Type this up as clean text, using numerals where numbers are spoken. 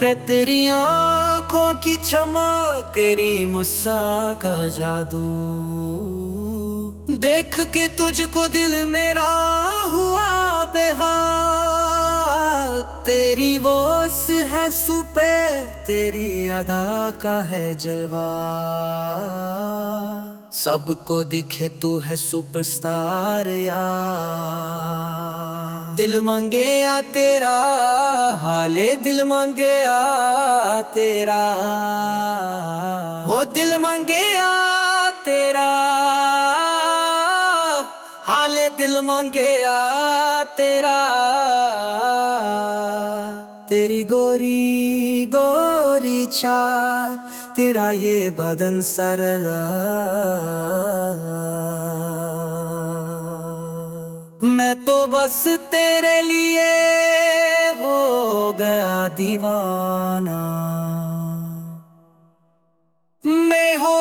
तेरी आंखों की चमक, तेरी मुस्कान का जादू देख के तुझको दिल मेरा हुआ बेहाल। तेरी वो है सुपे, तेरी अदा का है जलवा। सबको दिखे तू है सुपरस्टार यार। दिल मांगे या तेरा हाले, दिल मांगे या तेरा, वो दिल मांगे या तेरा हाले, दिल मांगे या तेरा। तेरी गोरी गोरी चाल, तेरा ये बदन सरला, मैं तो बस तेरे लिए हो गया दीवाना। मैं हो